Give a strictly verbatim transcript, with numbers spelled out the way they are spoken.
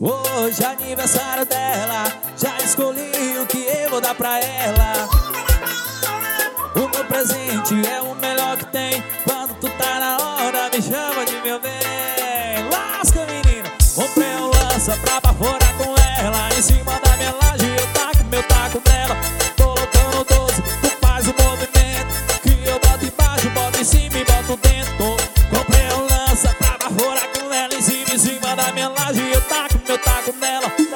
Hoje é aniversário dela, já escolhi o que eu vou dar pra ela. O meu presente é o melhor que tem. Quando tu tá na hora, me chama de meu bem. Lasca, menina, comprei um lança pra baforar com ela. Em cima da minha laje eu taco meu taco nela. Colocando doze, tu faz o movimento que eu boto embaixo, boto em cima e boto dentro. Comprei um lança pra baforar com ela. Em cima, em cima da minha laje eu taco meu taco nela.